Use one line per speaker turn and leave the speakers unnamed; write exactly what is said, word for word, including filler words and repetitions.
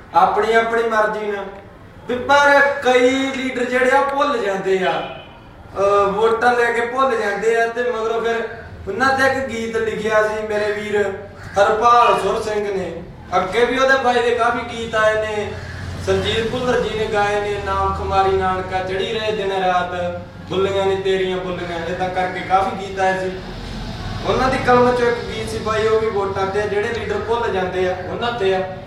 अपनी अपनी मर्जी ना भी पर कई लीडर जेडे आ भुल जाते आ वोटां लेके भुल जाते आ ते मगरों फिर उन्होंने एक गीत लिखिया सी मेरे वीर हरपाल सुर सिंह ने अगे भी वो फायदे काफ़ी गीत आए ने संजीत भुल्लर जी ने गाए ने नाम खुमारी नानका चढ़ी रहे दिन रात बुलियां ने तेरियां बुलियां इदा करके काफ़ी गीत आए सी उन्होंने कलम चो एक गीत सी भाई वो भी वोटां ते जेडे लीडर भुल जाते हैं उन्होंने